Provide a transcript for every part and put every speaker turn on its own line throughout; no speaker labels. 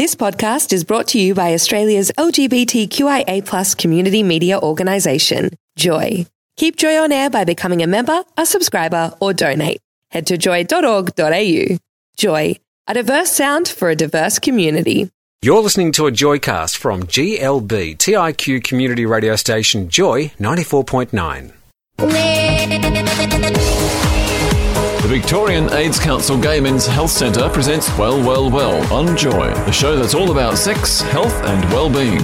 This podcast is brought to you by Australia's LGBTQIA+ community media organisation, Joy. Keep Joy on air by becoming a member, a subscriber, or donate. Head to joy.org.au. Joy, a diverse sound for a diverse community.
You're listening to a Joycast from GLB, TIQ community radio station Joy 94.9.
The Victorian AIDS Council Gay Men's Health Centre presents Well, Well, Well on Joy, the show that's all about sex, health and well-being.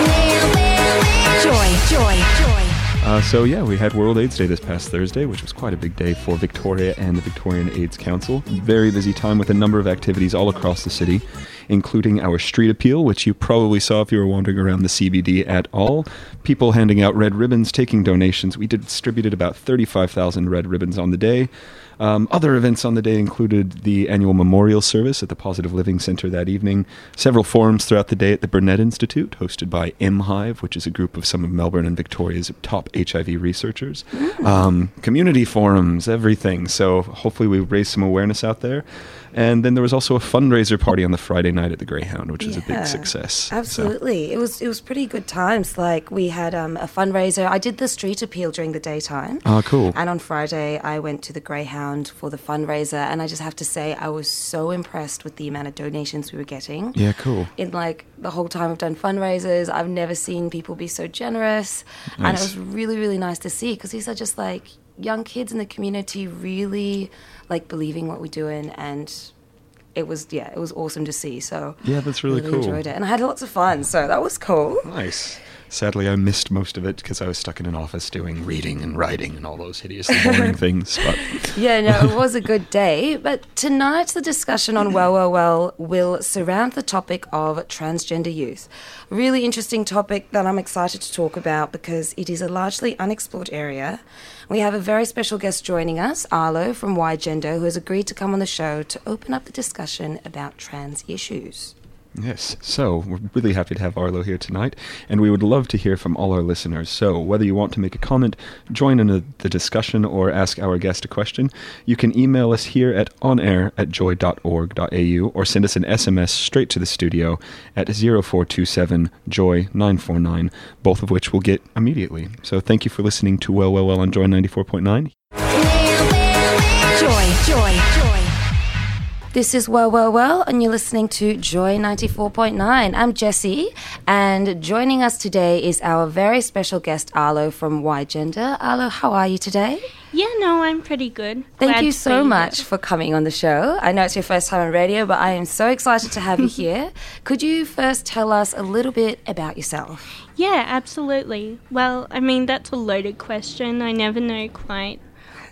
We had World AIDS Day this past Thursday, which was quite a big day for Victoria and the Victorian AIDS Council. Very busy time with a number of activities all across the city, including our street appeal, which you probably saw if you were wandering around the CBD at all. People handing out red ribbons, taking donations. We distributed about 35,000 red ribbons on the day. Other events on the day included the annual memorial service at the Positive Living Centre that evening, several forums throughout the day at the Burnet Institute, hosted by MHIVE, which is a group of some of Melbourne and Victoria's top HIV researchers, community forums, everything. So hopefully we raised some awareness out there. And then there was also a fundraiser party on the Friday night at the Greyhound, which was a big success.
Absolutely. So. It was pretty good times. Like, we had a fundraiser. I did the street appeal during the daytime.
Oh, cool.
And on Friday, I went to the Greyhound for the fundraiser. And I just have to say, I was so impressed with the amount of donations we were getting.
Yeah, cool.
In, the whole time I've done fundraisers, I've never seen people be so generous.
Nice.
And it was really, really nice to see, because these are just, young kids in the community really believing what we're doing, and it was awesome to see. So
yeah, that's really cool.
Enjoyed it, and I had lots of fun, so that was cool.
Nice. Sadly, I missed most of it because I was stuck in an office doing reading and writing and all those hideously boring things. But
yeah, no, it was a good day. But tonight, the discussion on Well, Well, Well will surround the topic of transgender youth. A really interesting topic that I'm excited to talk about because it is a largely unexplored area. We have a very special guest joining us, Arlo from Y-Gender, who has agreed to come on the show to open up the discussion about trans issues.
Yes, so we're really happy to have Arlo here tonight, and we would love to hear from all our listeners. So whether you want to make a comment, join in the discussion, or ask our guest a question, you can email us here at onair@joy.org.au or send us an SMS straight to the studio at 0427 Joy 949, both of which we'll get immediately. So thank you for listening to Well, Well, Well on Joy 94.9.
Joy. This is Well, Well, Well, and you're listening to Joy 94.9. I'm Jessie, and joining us today is our very special guest, Arlo from Y-Gender. Arlo, how are you today?
Yeah, no, I'm pretty good.
Thank you so much for coming on the show. I know it's your first time on radio, but I am so excited to have you here. Could you first tell us a little bit about yourself?
Yeah, absolutely. Well, that's a loaded question. I never know quite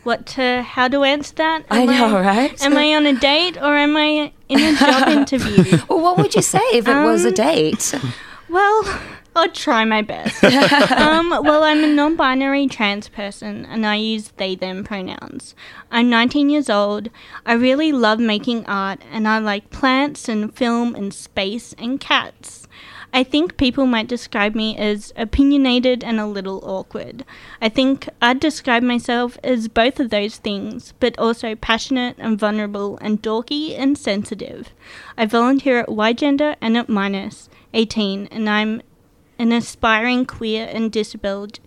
how to answer that.
I know, right?
Am I on a date or am I in a job interview?
Well, what would you say if it was a date?
Well, I'll try my best. I'm a non-binary trans person and I use they, them pronouns. I'm 19 years old. I really love making art and I like plants and film and space and cats. I think people might describe me as opinionated and a little awkward. I think I'd describe myself as both of those things, but also passionate and vulnerable and dorky and sensitive. I volunteer at Y-Gender and at Minus 18, and I'm an aspiring queer and disability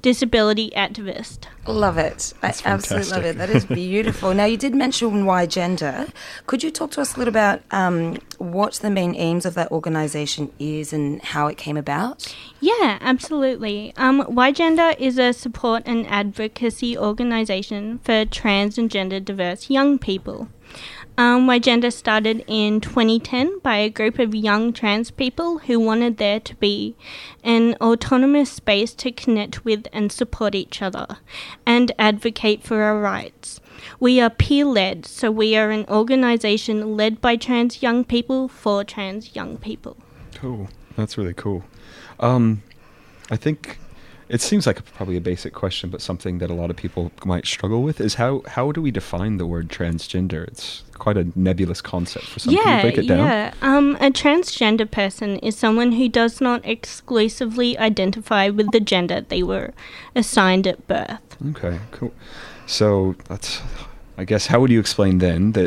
activist.
Love it. I absolutely love it. That is beautiful. Now, you did mention Y-Gender. Could you talk to us a little about what the main aims of that organisation is and how it came about?
Yeah, absolutely. Y-Gender is a support and advocacy organisation for trans and gender diverse young people. Y-Gender started in 2010 by a group of young trans people who wanted there to be an autonomous space to connect with and support each other and advocate for our rights. We are peer-led, so we are an organisation led by trans young people for trans young people.
Cool. That's really cool. I think it seems like probably a basic question, but something that a lot of people might struggle with is how do we define the word transgender? It's quite a nebulous concept for some people. Break it down.
Yeah. A transgender person is someone who does not exclusively identify with the gender they were assigned at birth.
Okay, cool. So I guess, how would you explain then that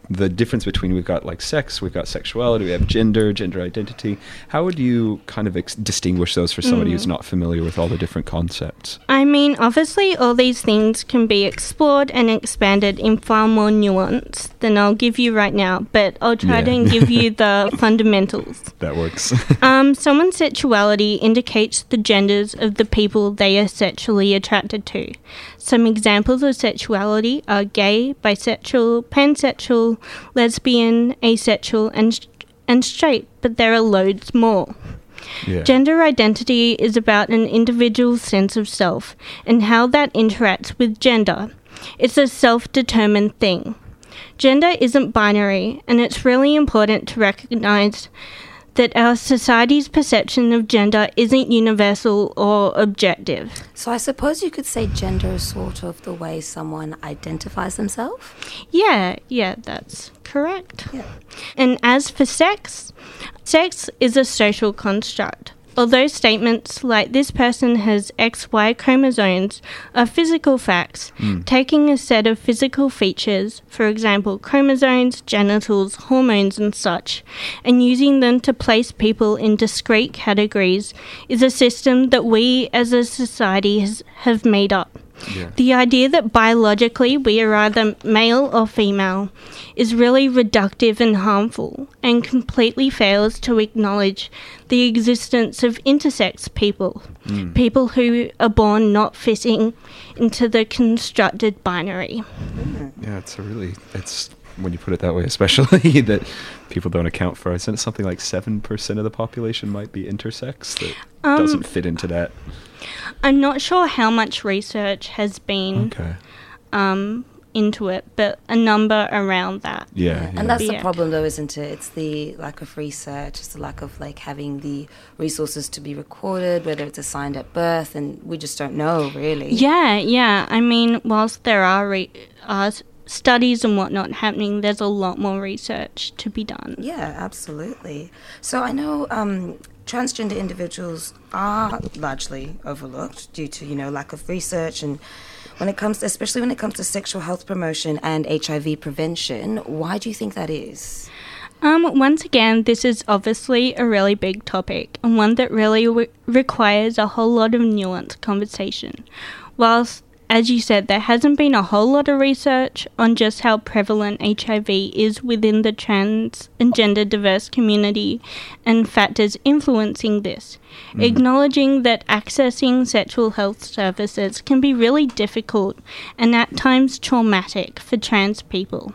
the difference between, we've got like sex, we've got sexuality, we have gender identity. How would you kind of distinguish those for somebody who's not familiar with all the different concepts?
I mean, obviously all these things can be explored and expanded in far more nuance than I'll give you right now, but I'll try to give you the fundamentals.
That works.
Someone's sexuality indicates the genders of the people they are sexually attracted to. Some examples of sexuality are gay, bisexual, pansexual, lesbian, asexual, and straight, but there are loads more.
Yeah.
Gender identity is about an individual's sense of self and how that interacts with gender. It's a self-determined thing. Gender isn't binary, and it's really important to recognise that our society's perception of gender isn't universal or objective.
So I suppose you could say gender is sort of the way someone identifies themselves?
Yeah, that's correct.
Yeah.
And as for sex is a social construct. Although statements like this person has XY chromosomes are physical facts, taking a set of physical features, for example chromosomes, genitals, hormones and such, and using them to place people in discrete categories is a system that we as a society have made up.
Yeah.
The idea that biologically we are either male or female is really reductive and harmful, and completely fails to acknowledge the existence of intersex people, people who are born not fitting into the constructed binary.
Yeah, it's when you put it that way, especially that people don't account for. Isn't it something like 7% of the population might be intersex that doesn't fit into that?
I'm not sure how much research has been into it, but a number around that.
Yeah.
And that's the problem though, isn't it? It's the lack of research, it's the lack of like having the resources to be recorded, whether it's assigned at birth, and we just don't know really.
Yeah. I mean, whilst there are studies and whatnot happening, there's a lot more research to be done.
Yeah, absolutely. So I know transgender individuals are largely overlooked due to, lack of research, and especially when it comes to sexual health promotion and HIV prevention. Why do you think that is?
Once again, this is obviously a really big topic, and one that really requires a whole lot of nuanced conversation. Whilst, as you said, there hasn't been a whole lot of research on just how prevalent HIV is within the trans and gender diverse community and factors influencing this. Acknowledging that accessing sexual health services can be really difficult and at times traumatic for trans people.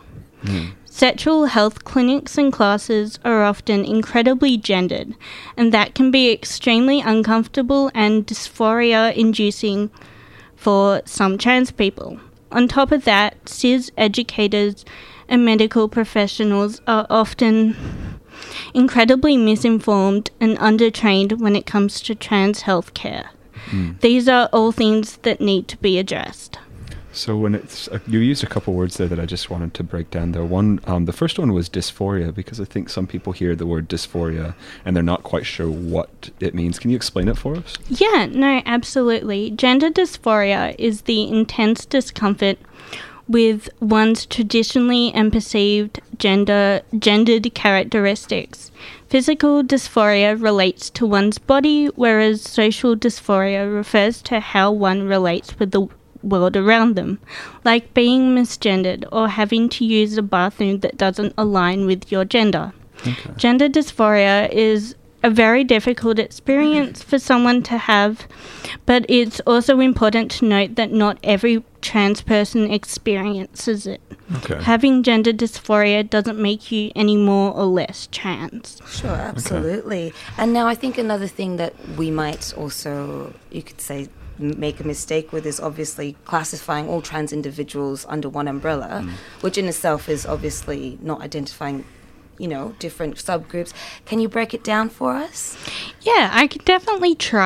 Sexual health clinics and classes are often incredibly gendered, and that can be extremely uncomfortable and dysphoria-inducing for some trans people. On top of that, cis educators and medical professionals are often incredibly misinformed and undertrained when it comes to trans health care. These are all things that need to be addressed.
So when you used a couple words there that I just wanted to break down there. One, the first one was dysphoria, because I think some people hear the word dysphoria and they're not quite sure what it means. Can you explain it for us?
Yeah, no, absolutely. Gender dysphoria is the intense discomfort with one's traditionally and perceived gendered characteristics. Physical dysphoria relates to one's body, whereas social dysphoria refers to how one relates with the world around them, like being misgendered or having to use a bathroom that doesn't align with your gender.
Okay.
Gender dysphoria is a very difficult experience for someone to have, but it's also important to note that not every trans person experiences it.
Okay.
Having gender dysphoria doesn't make you any more or less trans.
Sure, absolutely. Okay. And now I think another thing that we might also, you could say, make a mistake with is obviously classifying all trans individuals under one umbrella, which in itself is obviously not identifying, different subgroups. Can you break it down for us?
Yeah, I could definitely try.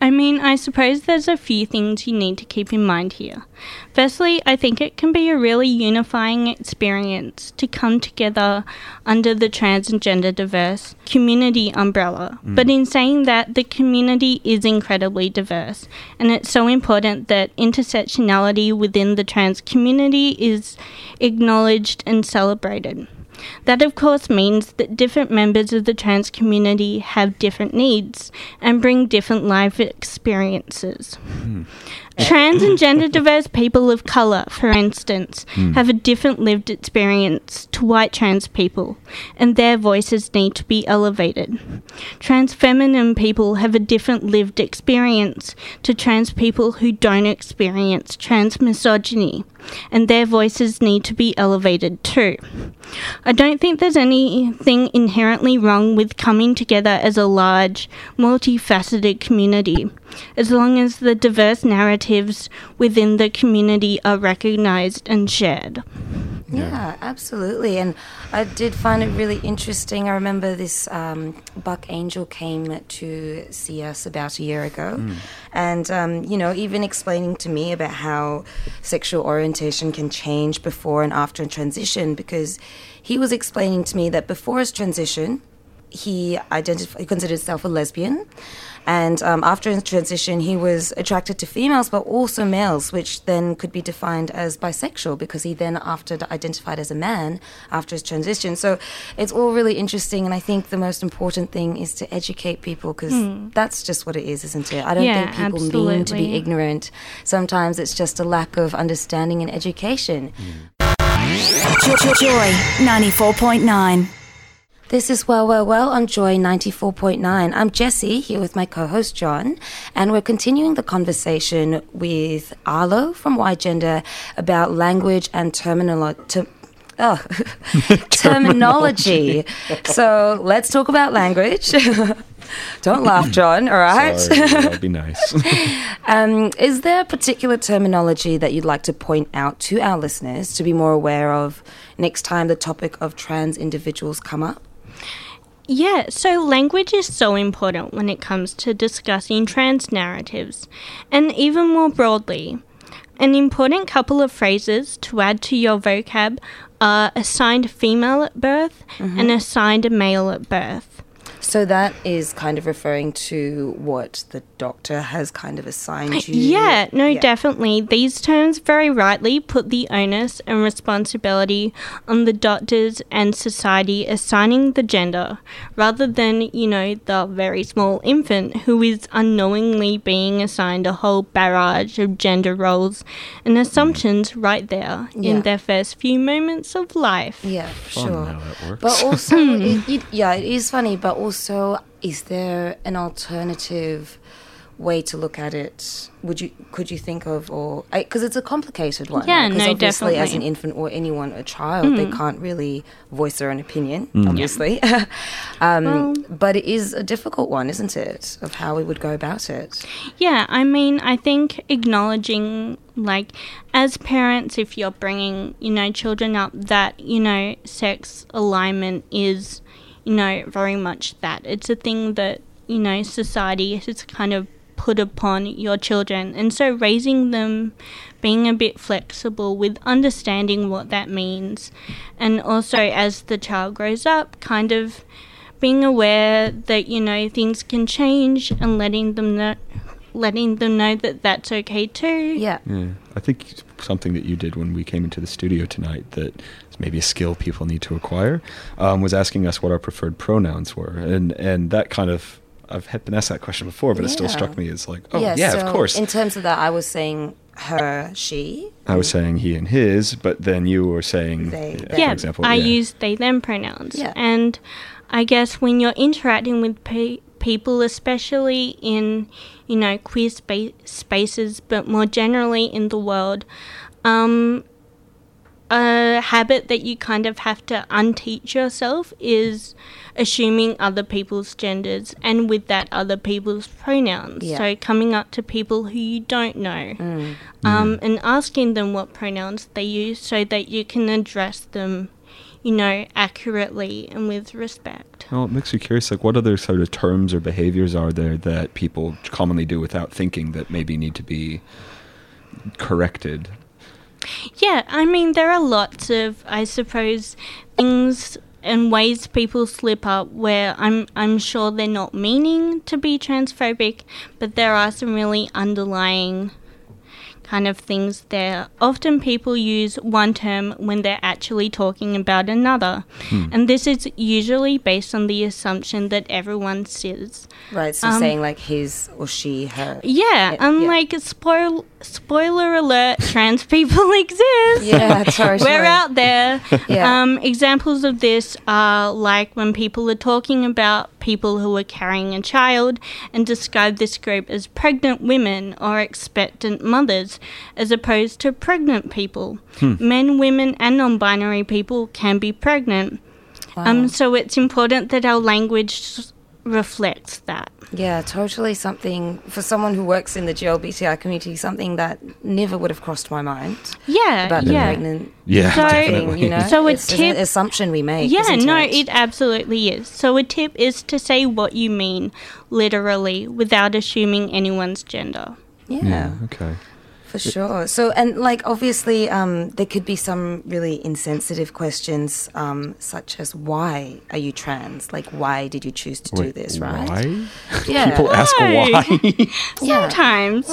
I mean, I suppose there's a few things you need to keep in mind here. Firstly, I think it can be a really unifying experience to come together under the trans and gender diverse community umbrella. But in saying that, the community is incredibly diverse, and it's so important that intersectionality within the trans community is acknowledged and celebrated. That, of course, means that different members of the trans community have different needs and bring different life experiences. Trans and gender diverse people of colour, for instance, have a different lived experience to white trans people, and their voices need to be elevated. Trans feminine people have a different lived experience to trans people who don't experience trans misogyny, and their voices need to be elevated too. I don't think there's anything inherently wrong with coming together as a large, multifaceted community, as long as the diverse narratives within the community are recognised and shared.
Yeah, absolutely. And I did find it really interesting. I remember this Buck Angel came to see us about a year ago. And, even explaining to me about how sexual orientation can change before and after a transition, because he was explaining to me that before his transition, he considered himself a lesbian. And after his transition, he was attracted to females, but also males, which then could be defined as bisexual, because he then identified as a man after his transition. So it's all really interesting, and I think the most important thing is to educate people, because that's just what it is, isn't it? I don't think people mean to be ignorant. Sometimes it's just a lack of understanding and education.
Joy 94.9.
This is Well on Joy 94.9. I'm Jessie, here with my co-host John, and we're continuing the conversation with Arlo from Y Gender about language and terminology. So let's talk about language. Don't laugh, John, all right?
Sorry, that'd be nice.
Is there a particular terminology that you'd like to point out to our listeners to be more aware of next time the topic of trans individuals come up?
Yeah, so language is so important when it comes to discussing trans narratives, and even more broadly. An important couple of phrases to add to your vocab are assigned female at birth and assigned male at birth.
So that is kind of referring to what the doctor has kind of assigned you?
Yeah, definitely. These terms very rightly put the onus and responsibility on the doctors and society assigning the gender, rather than, the very small infant who is unknowingly being assigned a whole barrage of gender roles and assumptions right there in their first few moments of life.
Yeah, sure.
How that works.
But also, it is funny, but also, is there an alternative way to look at it? Could you think of, or because it's a complicated one?
Yeah,
right?
no,
obviously,
definitely.
as an infant or a child, they can't really voice their own opinion, obviously. But it is a difficult one, isn't it, of how we would go about it?
Yeah, I mean, I think acknowledging, as parents, if you're bringing, children up, that, sex alignment is, very much that. It's a thing that, society has kind of put upon your children. And so raising them, being a bit flexible with understanding what that means. And also as the child grows up, kind of being aware that, things can change and letting them know that that's okay too.
Yeah.
I think something that you did when we came into the studio tonight that is maybe a skill people need to acquire was asking us what our preferred pronouns were. And that kind of, I've been asked that question before, but it still struck me as like,
so
of course.
In terms of that, I was saying her, she.
I was saying he and his, but then you were saying,
They,
for
them.
example.
I use they, them pronouns.
Yeah.
And I guess when you're interacting with people, especially in, queer spaces, but more generally in the world, a habit that you kind of have to unteach yourself is assuming other people's genders, and with that, other people's pronouns.
Yeah.
So coming up to people who you don't know and asking them what pronouns they use so that you can address them, accurately and with respect.
Well, it makes you curious, like what other sort of terms or behaviors are there that people commonly do without thinking that maybe need to be corrected?
Yeah, I mean, there are lots of, I suppose, things and ways people slip up where I'm sure they're not meaning to be transphobic, but there are some really underlying kind of things there. Often people use one term when they're actually talking about another. And this is usually based on the assumption that everyone says.
Right, so saying like his or she, her.
Yeah, like spoiler alert, trans people exist.
Yeah, totally.
We're out there.
Yeah.
Examples of this are like when people are talking about people who are carrying a child and describe this group as pregnant women or expectant mothers, as opposed to pregnant people. Men, women, and non-binary people can be pregnant.
Wow.
So it's important that our language reflects that.
Yeah, totally something, for someone who works in the GLBTI community, something that never would have crossed my mind.
Yeah,
about the pregnant
Yeah,
So-
thing, you know?
So a
it's
tip-
an assumption we make.
Yeah,
isn't
no,
it?
it absolutely is. So a tip is to say what you mean, literally, without assuming anyone's gender.
Yeah.
Okay.
For sure. So, and like obviously, there could be some really insensitive questions, such as why are you trans? Like, why did you choose to do this? Right?
Why?
Yeah.
People ask
Why?
why.
Sometimes.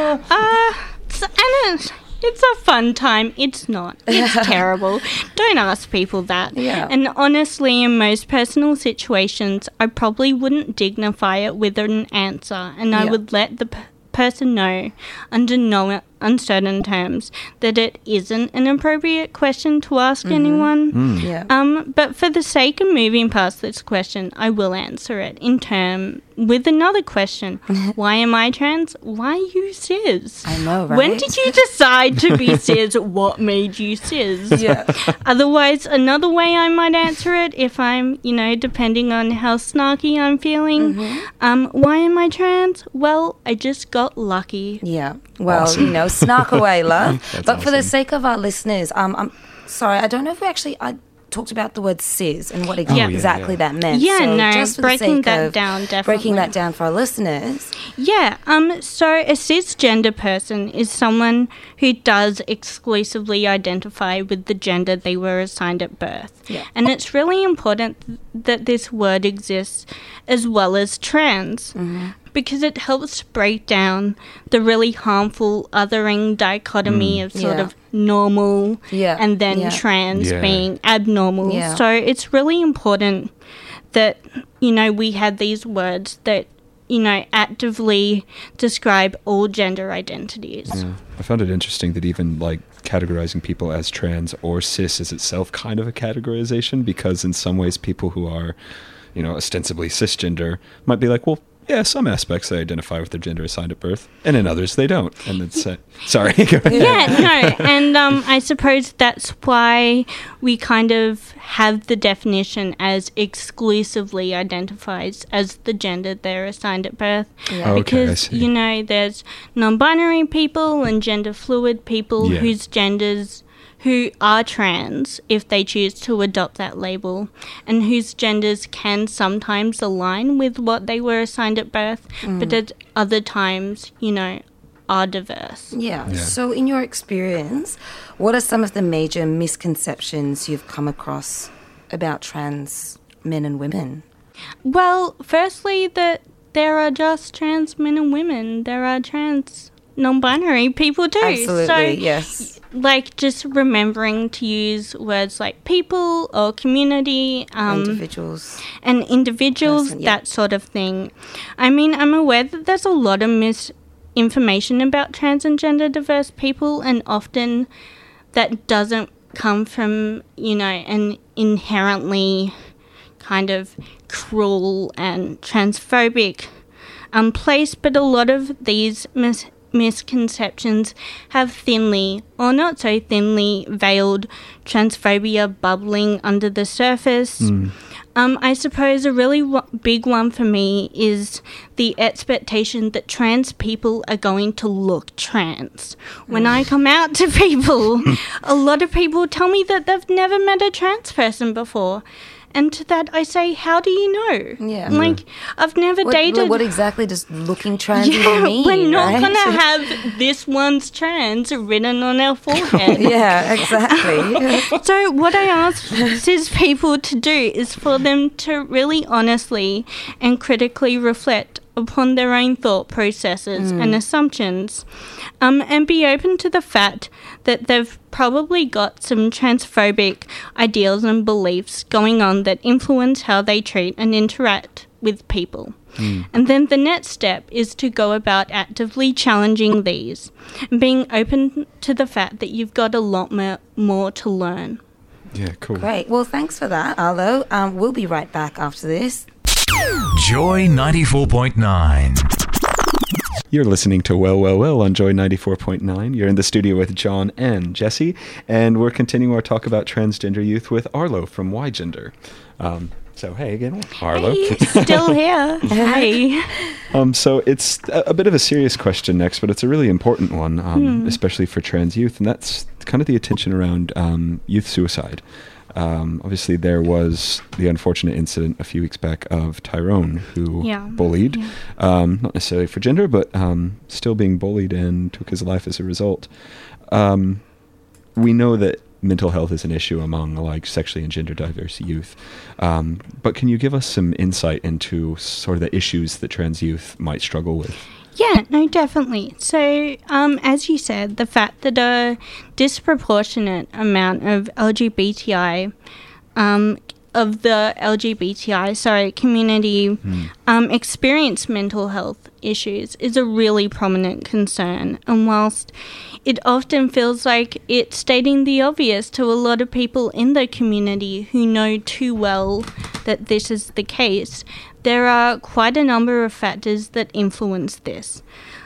It's a fun time. It's not. It's terrible. Don't ask people that.
Yeah.
And honestly, in most personal situations, I probably wouldn't dignify it with an answer, and I
Yeah.
would let the person know under no uncertain terms that it isn't an appropriate question to ask anyone.
Yeah.
But for the sake of moving past this question, I will answer it in turn with another question. Why am I trans? Why are you cis?
I know, right?
When did you decide to be cis? What made you cis?
Yeah.
Otherwise, another way I might answer it, if I'm, depending on how snarky I'm feeling, why am I trans? Well, I just got lucky.
Yeah. Well,
Awesome.
snark away, love.
That's
But for the
awesome.
sake of our listeners, I'm sorry, I don't know if I talked about the word cis and what exactly that meant.
Yeah,
so
no,
just for the
breaking
sake
that
of
down, definitely.
breaking that down for our listeners.
Yeah, so a cisgender person is someone who does exclusively identify with the gender they were assigned at birth.
Yeah.
And it's really important that this word exists as well as trans. Because it helps break down the really harmful othering dichotomy of sort
Yeah.
of normal
Yeah.
and then
Yeah.
trans
Yeah.
being abnormal.
Yeah.
So it's really important that, we have these words that, actively describe all gender identities.
Yeah. I found it interesting that even like categorizing people as trans or cis is itself kind of a categorization, because in some ways people who are, ostensibly cisgender might be like, well, yeah, some aspects they identify with their gender assigned at birth, and in others they don't. And it's sorry. Go ahead.
Yeah, no, and I suppose that's why we kind of have the definition as exclusively identifies as the gender they're assigned at birth.
Yeah.
Okay, I
Because,
see.
there's non-binary people and gender fluid people
Yeah.
whose genders who are trans if they choose to adopt that label, and whose genders can sometimes align with what they were assigned at birth, but at other times, are diverse.
Yeah.
Yeah.
So, in your experience, what are some of the major misconceptions you've come across about trans men and women?
Well, firstly, that there are just trans men and women. There are trans non-binary people too.
Absolutely,
So,
yes.
like, just remembering to use words like people or community,
Individuals.
and individuals,
Person, yeah.
that sort of thing. I mean, I'm aware that there's a lot of misinformation about trans and gender diverse people, and often that doesn't come from, an inherently kind of cruel and transphobic place, but a lot of these misconceptions have thinly or not so thinly veiled transphobia bubbling under the surface. I suppose a really big one for me is the expectation that trans people are going to look trans. When I come out to people, a lot of people tell me that they've never met a trans person before. And to that I say, how do you know?
Yeah.
Like, I've never dated...
What exactly does looking trans even mean?
We're not
right?
going to have this one's trans written on our forehead.
Yeah, exactly.
So what I ask cis people to do is for them to really honestly and critically reflect upon their own thought processes and assumptions, and be open to the fact that they've probably got some transphobic ideals and beliefs going on that influence how they treat and interact with people. And then the next step is to go about actively challenging these and being open to the fact that you've got a lot more to learn.
Yeah, cool.
Great. Well, thanks for that, Arlo. We'll be right back after this.
Joy 94.9.
You're listening to Well on Joy 94.9. You're in the studio with John and Jesse, and we're continuing our talk about transgender youth with Arlo from Y-Gender. So, hey again, Arlo.
Hey, still here. Hey.
So it's a bit of a serious question next, but it's a really important one, especially for trans youth, and that's kind of the attention around youth suicide. Obviously, there was the unfortunate incident a few weeks back of Tyrone, who bullied, not necessarily for gender, but still being bullied and took his life as a result. We know that mental health is an issue among like sexually and gender diverse youth, but can you give us some insight into sort of the issues that trans youth might struggle with?
Yeah, no, definitely. So, as you said, the fact that a disproportionate amount of LGBTI, community experience mental health issues is a really prominent concern. And whilst it often feels like it's stating the obvious to a lot of people in the community who know too well that this is the case, there are quite a number of factors that influence this.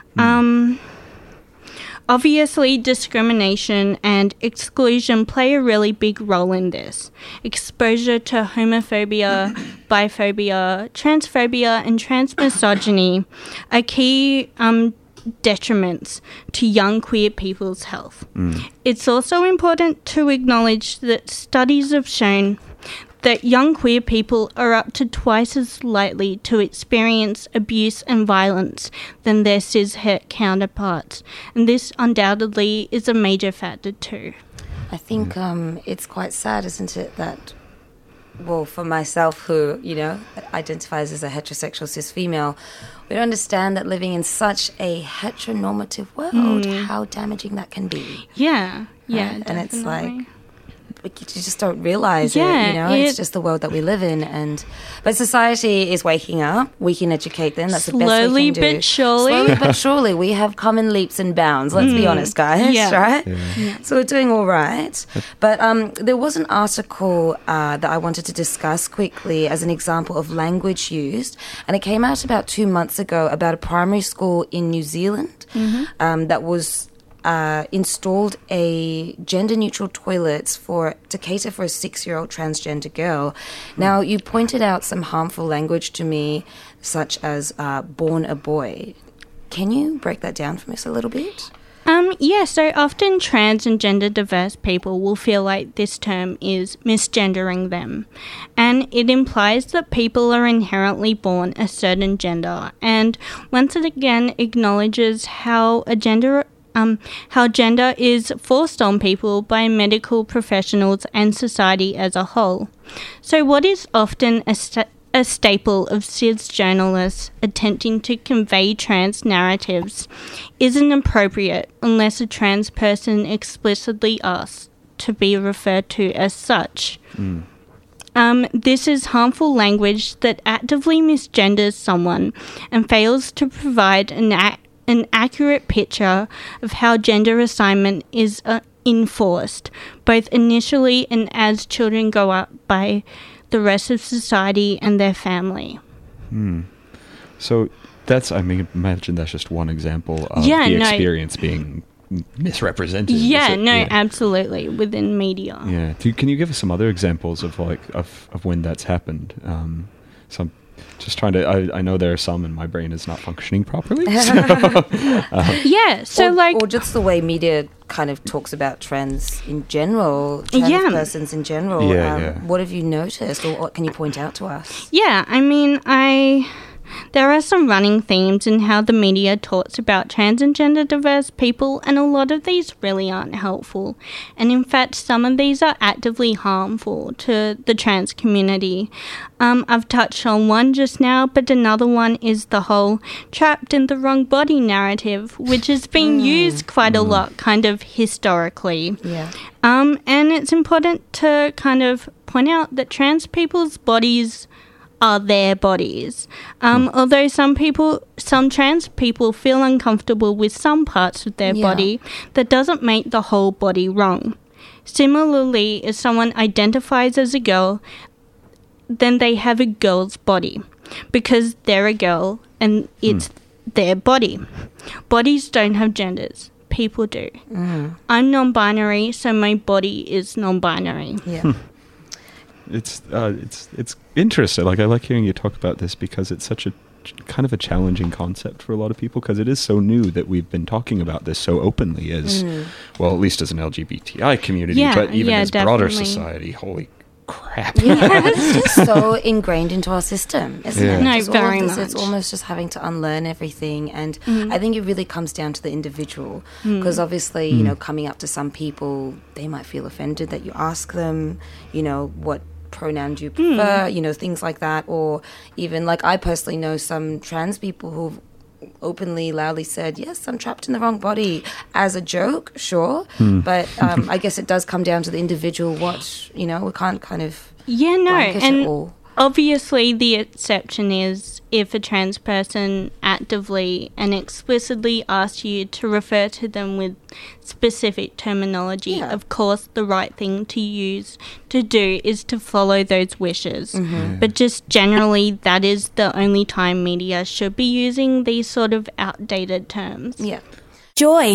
Obviously, discrimination and exclusion play a really big role in this. Exposure to homophobia, biphobia, transphobia, and transmisogyny are key detriments to young queer people's health. It's also important to acknowledge that studies have shown that young queer people are up to twice as likely to experience abuse and violence than their cis-het counterparts. And this undoubtedly is a major factor too.
I think it's quite sad, isn't it, that, well, for myself who, identifies as a heterosexual cis female, we don't understand that living in such a heteronormative world, how damaging that can be.
Yeah, yeah,
right? And it's
definitely.
like, you just don't realise it, it's just the world that we live in. But society is waking up. We can educate them. That's the best we can do.
Slowly but surely.
Slowly but surely. We have come in leaps and bounds, let's be honest, guys, right? Yeah. So we're doing all right. But there was an article that I wanted to discuss quickly as an example of language used, and it came out about 2 months ago about a primary school in New Zealand that was installed a gender-neutral toilets to cater for a 6-year-old transgender girl. Now, you pointed out some harmful language to me, such as born a boy. Can you break that down for us a little bit?
Yeah, so often trans and gender diverse people will feel like this term is misgendering them. And it implies that people are inherently born a certain gender. And once it again acknowledges how gender is forced on people by medical professionals and society as a whole. So what is often a staple of cis journalists attempting to convey trans narratives isn't appropriate unless a trans person explicitly asks to be referred to as such. This is harmful language that actively misgenders someone and fails to provide an accurate picture of how gender assignment is enforced, both initially and as children grow up by the rest of society and their family.
So that's, I mean, imagine that's just one example of experience being misrepresented.
Absolutely, within media.
Yeah. Can you give us some other examples of when that's happened? Just trying to, I know there are some and my brain is not functioning properly.
Or just the way media kind of talks about trans in general, trans persons in general. What have you noticed, or what can you point out to us?
Yeah, I mean, there are some running themes in how the media talks about trans and gender diverse people, and a lot of these really aren't helpful. And in fact, some of these are actively harmful to the trans community. I've touched on one just now, but another one is the whole trapped in the wrong body narrative, which has been used quite a lot, kind of historically.
Yeah.
And it's important to kind of point out that trans people's bodies are their bodies. Although some trans people feel uncomfortable with some parts of their body, that doesn't make the whole body wrong. Similarly, if someone identifies as a girl, then they have a girl's body because they're a girl and it's their body. Bodies don't have genders. People do. I'm non-binary, so my body is non-binary.
Yeah.
It's interesting. Like, I like hearing you talk about this because it's such a kind of a challenging concept for a lot of people, because it is so new that we've been talking about this so openly as well, at least as an LGBTI community, but even as broader society. Holy crap.
Yeah, it's just so ingrained into our system, isn't it?
No,
Just
very much.
It's almost just having to unlearn everything. And I think it really comes down to the individual, because obviously, you know, coming up to some people, they might feel offended that you ask them, you know, what pronoun do you prefer, you know, things like that. Or even, like, I personally know some trans people who've openly, loudly said, yes, I'm trapped in the wrong body, as a joke, sure. But I guess it does come down to the individual, what, you know, we can't kind of blanket it all.
Obviously the exception is if a trans person actively and explicitly asks you to refer to them with specific terminology.
Yeah.
Of course, the right thing to do is to follow those wishes. But just generally, that is the only time media should be using these sort of outdated terms.
Yeah.
Joy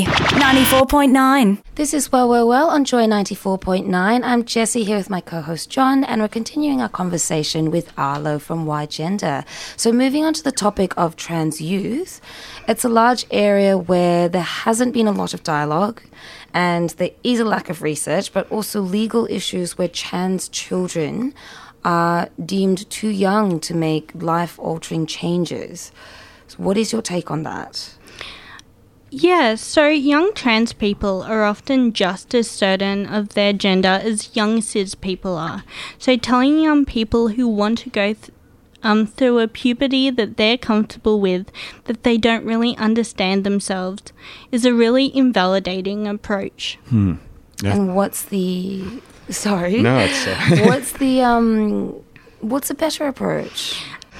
94.9.
This is Well on Joy 94.9. I'm Jessie here with my co-host John, and we're continuing our conversation with Arlo from Why Gender. So moving on to the topic of trans youth, it's a large area where there hasn't been a lot of dialogue, and there is a lack of research, but also legal issues where trans children are deemed too young to make life-altering changes. So what is your take on that?
Yeah, so young trans people are often just as certain of their gender as young cis people are. So telling young people who want to go through a puberty that they're comfortable with, that they don't really understand themselves, is a really invalidating approach.
Yeah.
And what's the... Sorry.
No, it's...
What's a better approach?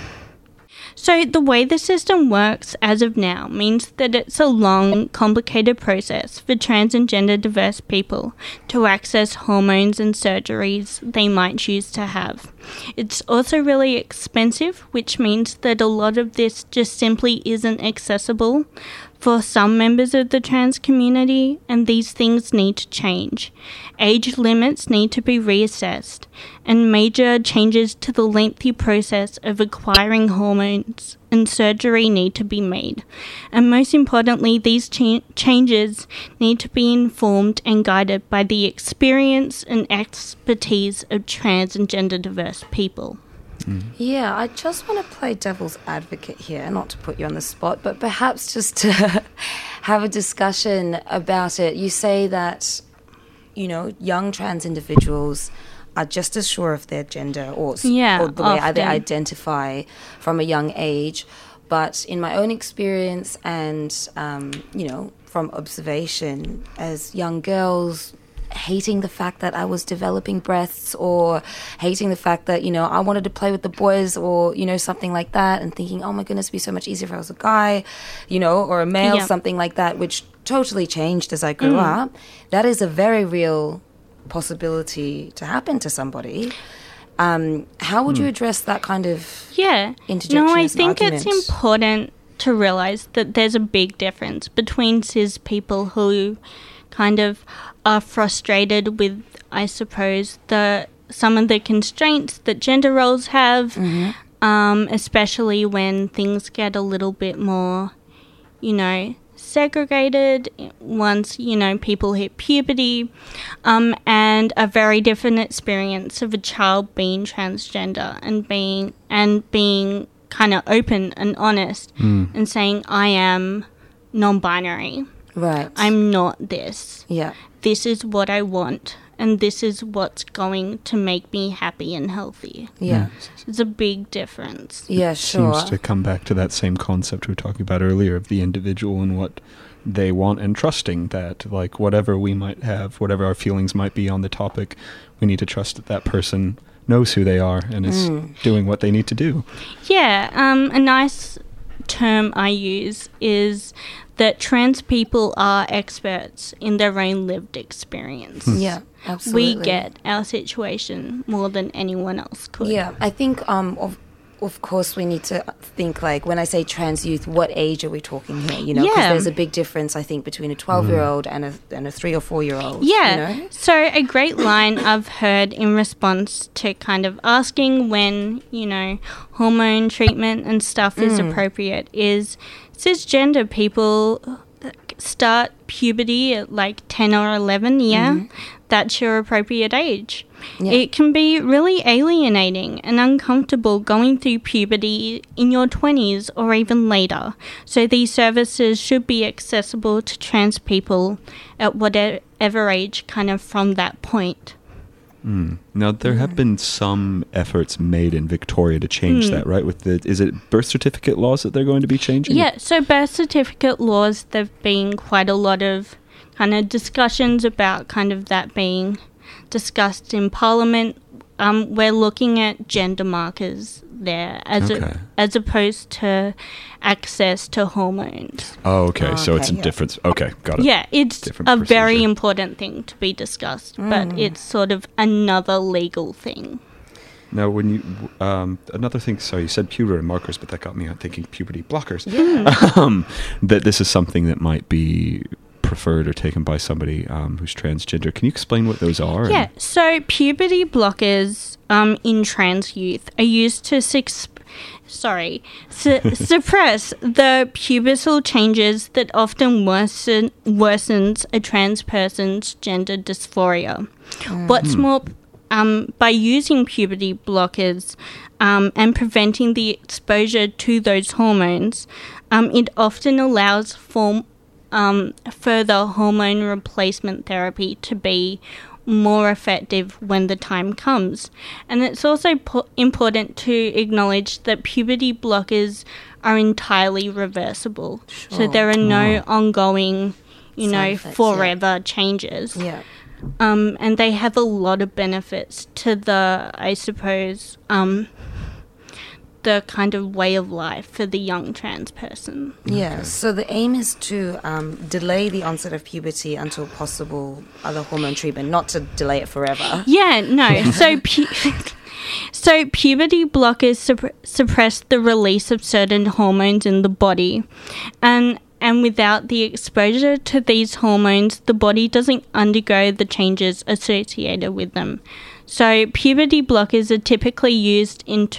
So the way the system works as of now means that it's a long, complicated process for trans and gender diverse people to access hormones and surgeries they might choose to have. It's also really expensive, which means that a lot of this just simply isn't accessible for some members of the trans community, and these things need to change. Age limits need to be reassessed, and major changes to the lengthy process of acquiring hormones and surgery need to be made. And most importantly, these changes need to be informed and guided by the experience and expertise of trans and gender diverse people.
Yeah, I just want to play devil's advocate here, not to put you on the spot, but perhaps just to have a discussion about it. You say that, you know, young trans individuals are just as sure of their gender or the way they identify from a young age. But in my own experience and, you know, from observation as young girls, hating the fact that I was developing breasts, or hating the fact that, you know, I wanted to play with the boys, or, you know, something like that, and thinking, oh my goodness, it'd be so much easier if I was a guy, you know, or a male, something like that, which totally changed as I grew up. That is a very real possibility to happen to somebody. How would you address that kind of interjectionist
No, I think
argument?
it's important to realise that there's a big difference between cis people who kind of are frustrated with, I suppose, some of the constraints that gender roles have, especially when things get a little bit more, segregated once, people hit puberty, and a very different experience of a child being transgender and being kind of open and honest and saying, I am non-binary.
Right.
I'm not this.
Yeah.
This is what I want, and this is what's going to make me happy and healthy.
Yeah.
It's a big difference.
Yeah, sure.
Seems to come back to that same concept we were talking about earlier of the individual and what they want, and trusting that, like, whatever we might have, whatever our feelings might be on the topic, we need to trust that that person knows who they are and is doing what they need to do.
Yeah, a nice term I use is that trans people are experts in their own lived experience.
Yeah, absolutely.
We get our situation more than anyone else could.
Yeah, I think, of course, we need to think, like, when I say trans youth, what age are we talking here? Because there's a big difference, I think, between a 12-year-old and a 3 or 4-year-old.
Yeah. So a great line I've heard in response to kind of asking when, hormone treatment and stuff is appropriate is cisgender people start puberty at like 10 or 11, that's your appropriate age. Yeah. It can be really alienating and uncomfortable going through puberty in your 20s or even later. So these services should be accessible to trans people at whatever age kind of from that point.
Now, there have been some efforts made in Victoria to change that, right? Is it birth certificate laws that they're going to be changing?
Yeah, so birth certificate laws, there have been quite a lot of kind of discussions about kind of that being discussed in Parliament. We're looking at gender markers there as opposed to access to hormones.
Oh, okay. So it's a difference. Okay, got it.
Yeah, it's a very important thing to be discussed, but it's sort of another legal thing.
Now, when you another thing, sorry, you said puberty markers, but that got me thinking puberty blockers.
Yeah.
That this is something that might be preferred or taken by somebody who's transgender. Can you explain what those are?
Yeah, so puberty blockers in trans youth are used to suppress the pubertal changes that often worsens a trans person's gender dysphoria. What's more, by using puberty blockers and preventing the exposure to those hormones, it often allows further hormone replacement therapy to be more effective when the time comes. And it's also important to acknowledge that puberty blockers are entirely reversible. Sure. So there are no ongoing, forever changes.
Yeah.
And they have a lot of benefits to the, I suppose, the kind of way of life for the young trans person.
Yeah, so the aim is to delay the onset of puberty until possible other hormone treatment, not to delay it forever.
Yeah, no. So puberty blockers suppress the release of certain hormones in the body. And without the exposure to these hormones, the body doesn't undergo the changes associated with them. So puberty blockers are typically used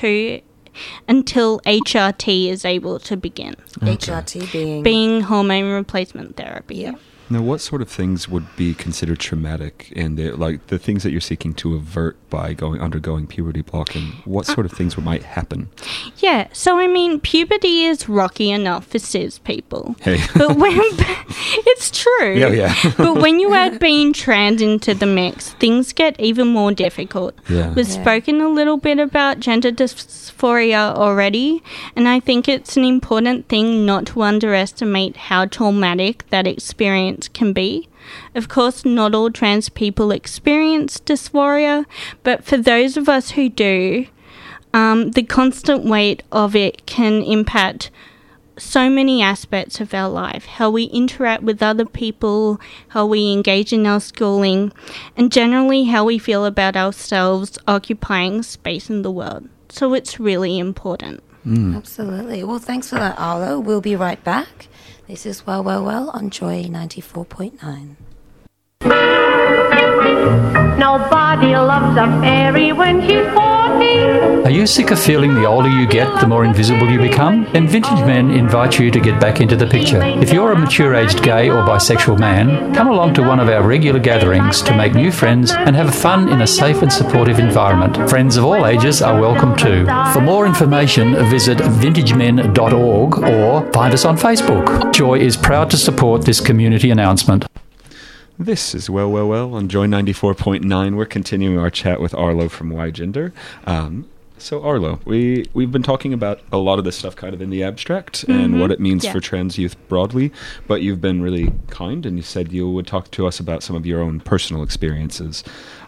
until HRT is able to begin.
Okay. HRT
being hormone replacement therapy.
Yeah.
Now, what sort of things would be considered traumatic, and like the things that you're seeking to avert by undergoing puberty blocking? What sort of things might happen?
Yeah, so I mean, puberty is rocky enough for cis people.
Hey,
but it's true.
Yeah.
But when you add being trans into the mix, things get even more difficult.
Yeah.
We've spoken a little bit about gender dysphoria already, and I think it's an important thing not to underestimate how traumatic that experience can be. Of course, not all trans people experience dysphoria, but for those of us who do, the constant weight of it can impact so many aspects of our life, how we interact with other people, how we engage in our schooling, and generally how we feel about ourselves occupying space in the world. So it's really important.
Absolutely. Well, thanks for that, Arlo. We'll be right back. This is Well, Well, Well on Joy 94.9.
Nobody loves a fairy when she's born. Are you sick of feeling the older you get, the more invisible you become? Then Vintage Men invite you to get back into the picture. If you're a mature-aged gay or bisexual man, come along to one of our regular gatherings to make new friends and have fun in a safe and supportive environment. Friends of all ages are welcome too. For more information, visit vintagemen.org or find us on Facebook. Joy is proud to support this community announcement.
This is Well on Joy 94.9. We're continuing our chat with Arlo from Y Gender. So Arlo, we've been talking about a lot of this stuff kind of in the abstract and what it means for trans youth broadly, but you've been really kind and you said you would talk to us about some of your own personal experiences.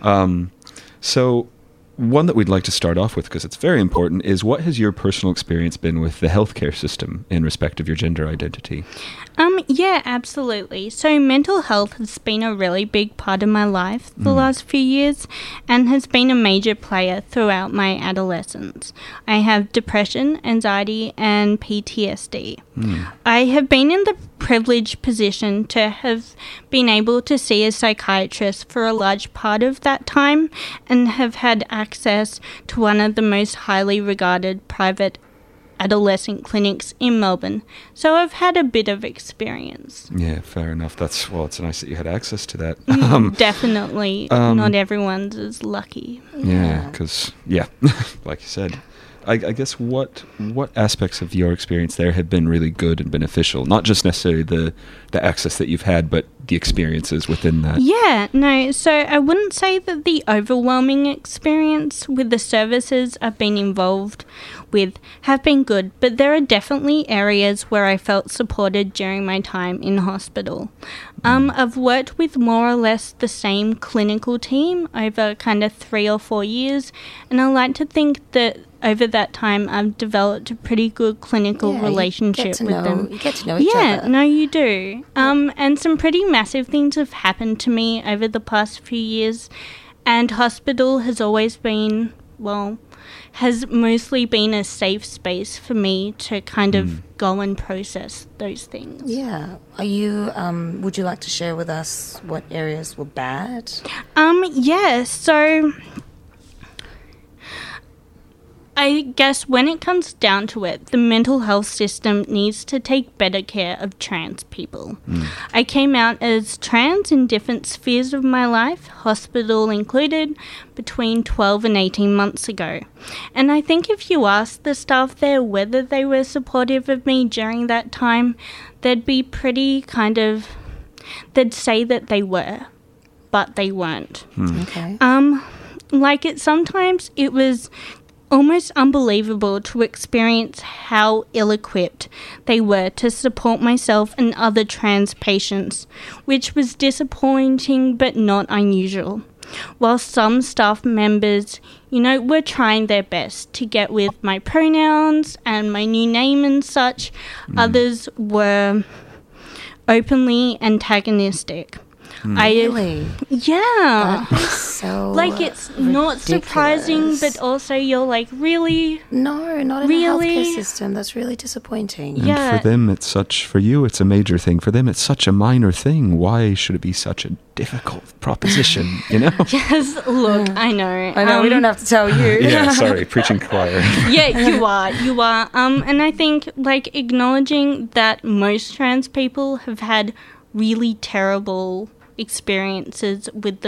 So one that we'd like to start off with, because it's very important, is what has your personal experience been with the healthcare system in respect of your gender identity?
Yeah, absolutely. So mental health has been a really big part of my life the last few years and has been a major player throughout my adolescence. I have depression, anxiety, and PTSD. I have been in the privileged position to have been able to see a psychiatrist for a large part of that time and have had access to one of the most highly regarded private adolescent clinics in Melbourne. So I've had a bit of experience.
Yeah, fair enough. It's nice that you had access to that.
Definitely. Not everyone's as lucky.
Yeah, because, like you said, I guess what aspects of your experience there have been really good and beneficial? Not just necessarily the access that you've had, but the experiences within that.
Yeah, no, so I wouldn't say that the overwhelming experience with the services I've been involved with have been good, but there are definitely areas where I felt supported during my time in hospital. I've worked with more or less the same clinical team over kind of 3 or 4 years, and I like to think that over that time I've developed a pretty good clinical relationship with them.
You get to know each other.
Yeah, no, you do. And some pretty massive things have happened to me over the past few years, and hospital has always been, has mostly been a safe space for me to kind of go and process those things.
Yeah. Are you, would you like to share with us what areas were bad?
Yeah, so I guess when it comes down to it, the mental health system needs to take better care of trans people. I came out as trans in different spheres of my life, hospital included, between 12 and 18 months ago. And I think if you asked the staff there whether they were supportive of me during that time, they'd be pretty they'd say that they were, but they weren't.
Okay.
Sometimes it was almost unbelievable to experience how ill-equipped they were to support myself and other trans patients, which was disappointing but not unusual. While some staff members, were trying their best to get with my pronouns and my new name and such, others were openly antagonistic.
Really?
Yeah.
That is so
it's not surprising, but also you're really?
No, not in the healthcare system. That's really disappointing.
And for them, for you, it's a major thing. For them, it's such a minor thing. Why should it be such a difficult proposition,
Yes, look, I know.
We don't have to tell you.
Yeah, sorry, preaching choir.
Yeah, you are. And I think, acknowledging that most trans people have had really terrible experiences with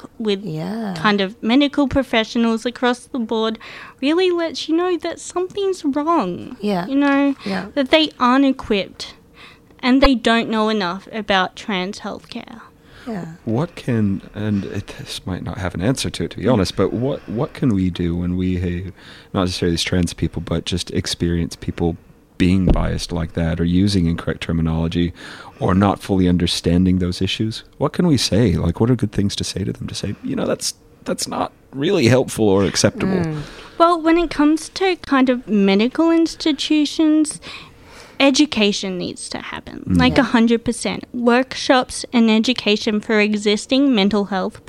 kind of medical professionals across the board really lets you know that something's wrong. That they aren't equipped and they don't know enough about trans healthcare.
Yeah.
This might not have an answer to it, to be honest, but what can we do when we, not necessarily as trans people, but just experience people being biased like that or using incorrect terminology or not fully understanding those issues? What can we say? What are good things to say to them to say, that's not really helpful or acceptable?
Well, when it comes to kind of medical institutions, education needs to happen, 100%. Workshops and education for existing mental health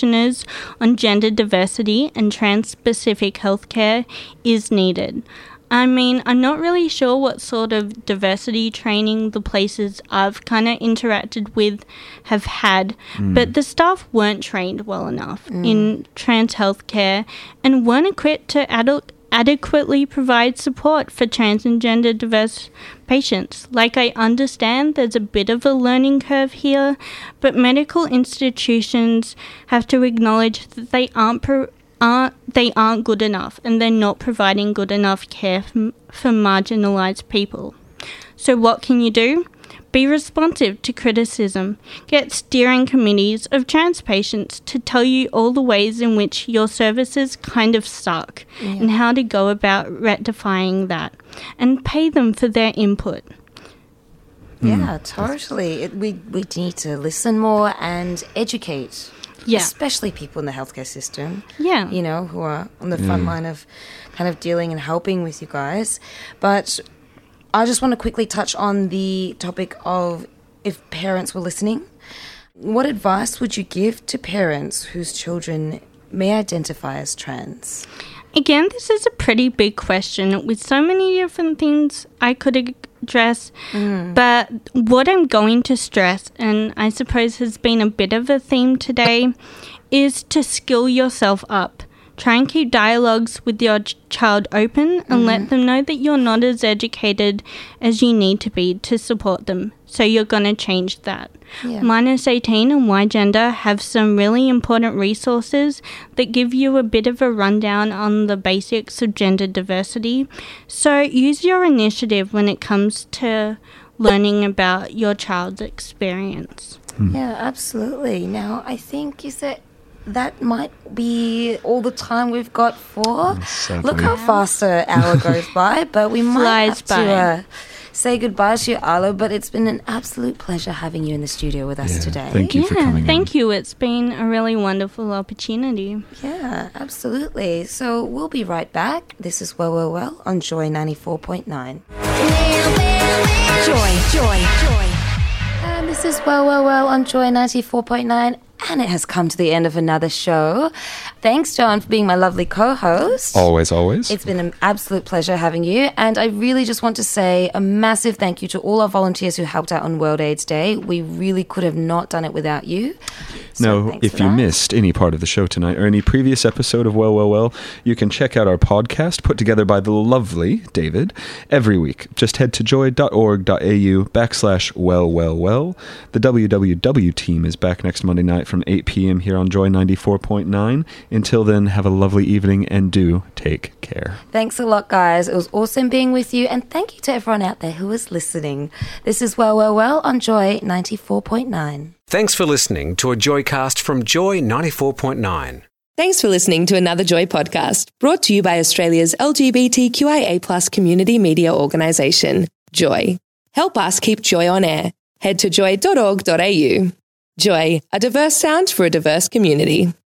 practitioners on gender diversity and trans-specific healthcare is needed. I mean, I'm not really sure what sort of diversity training the places I've kind of interacted with have had, but the staff weren't trained well enough in trans healthcare and weren't equipped to adequately provide support for trans and gender diverse patients. Like, I understand there's a bit of a learning curve here, but medical institutions have to acknowledge that they aren't good enough and they're not providing good enough care for marginalised people. So what can you do? Be responsive to criticism. Get steering committees of trans patients to tell you all the ways in which your services kind of suck and how to go about rectifying that, and pay them for their input.
Yeah, totally. We need to listen more and educate. Yeah. Especially people in the healthcare system.
Yeah.
You know, who are on the front line of kind of dealing and helping with you guys. But I just want to quickly touch on the topic of if parents were listening. What advice would you give to parents whose children may identify as trans?
Again, this is a pretty big question with so many different things I could address, but what I'm going to stress, and I suppose has been a bit of a theme today, is to skill yourself up. Try and keep dialogues with your child open and let them know that you're not as educated as you need to be to support them. So you're going to change that. Yeah. Minus 18 and Y Gender have some really important resources that give you a bit of a rundown on the basics of gender diversity. So use your initiative when it comes to learning about your child's experience.
Yeah, absolutely. Now, I think you said that might be all the time we've got for.
Exactly.
Look how fast an hour goes by, but we might have to say goodbye to you, Arlo, but it's been an absolute pleasure having you in the studio with us today.
Thank you for coming
Thank you. It's been a really wonderful opportunity.
Yeah, absolutely. So we'll be right back. This is Well on Joy 94.9. Joy. And this is Well on Joy 94.9. And it has come to the end of another show. Thanks, John, for being my lovely co-host.
Always.
It's been an absolute pleasure having you. And I really just want to say a massive thank you to all our volunteers who helped out on World AIDS Day. We really could have not done it without you. So
now, if you missed any part of the show tonight or any previous episode of Well, you can check out our podcast put together by the lovely David every week. Just head to joy.org.au/well. The WWW team is back next Monday night from 8 p.m. here on Joy 94.9. Until then, have a lovely evening and do take care.
Thanks a lot, guys. It was awesome being with you, and thank you to everyone out there who was listening. This is Well on Joy 94.9.
Thanks for listening to a Joycast from Joy 94.9.
Thanks for listening to another Joy podcast, brought to you by Australia's LGBTQIA+ community media organisation, Joy. Help us keep Joy on air. Head to joy.org.au. Joy, a diverse sound for a diverse community.